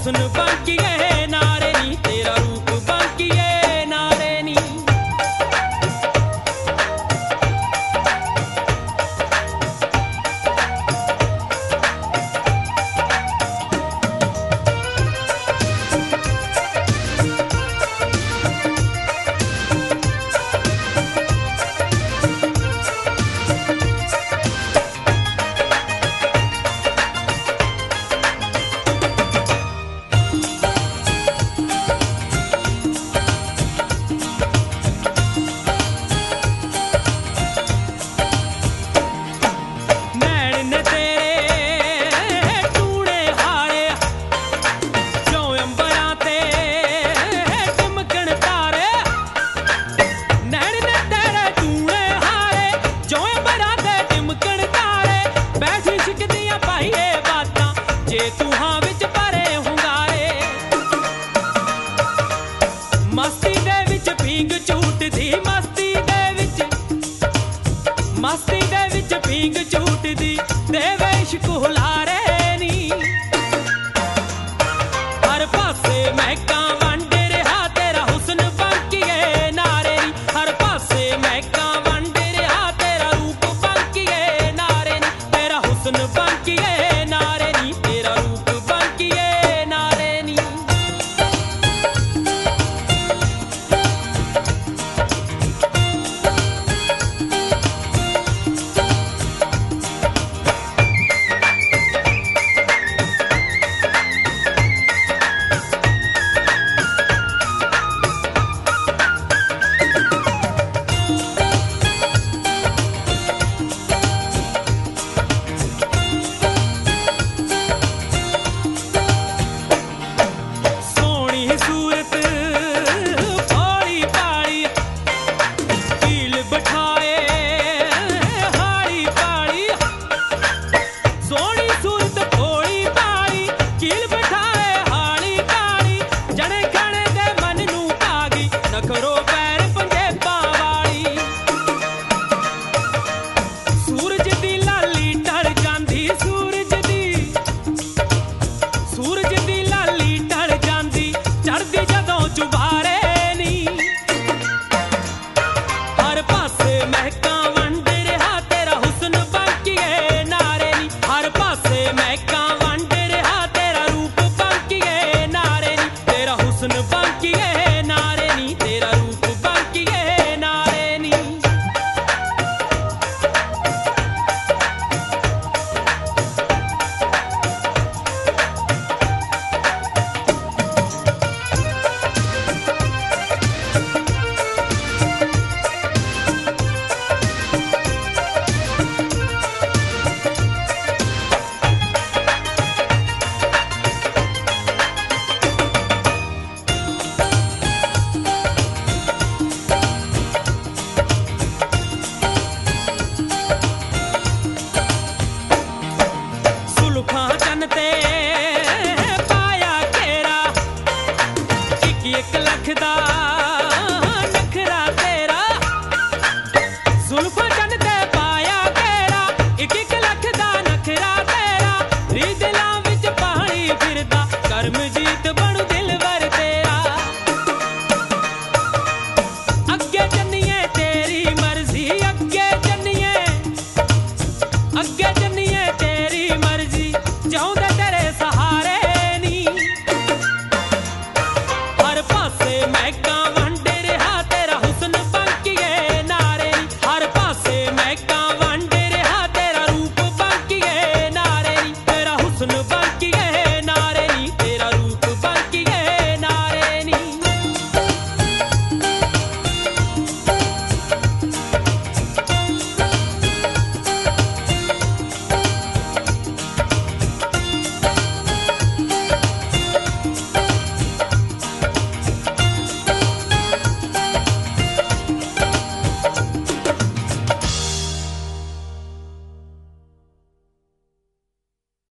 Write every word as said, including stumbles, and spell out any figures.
हुस्न बांकिए नारे नी, तेरा रूप बांकिए नारे नी। मस्ती दे विच पींग झूटदी, मस्ती दे विच मस्ती दे विच पींग झूटदी, देवे इश्क हुलारे नी। हर पासे महकां वंड रहा तेरा हुस्न बांकिए नारे नी, हर पासे महकां वंड रहा तेरा रूप बांकिए नारे नी, तेरा हुस्न बांकिए नारे नी, तेरा रूप बांकिए नारे नी। पाया घेरा एक एक लख दा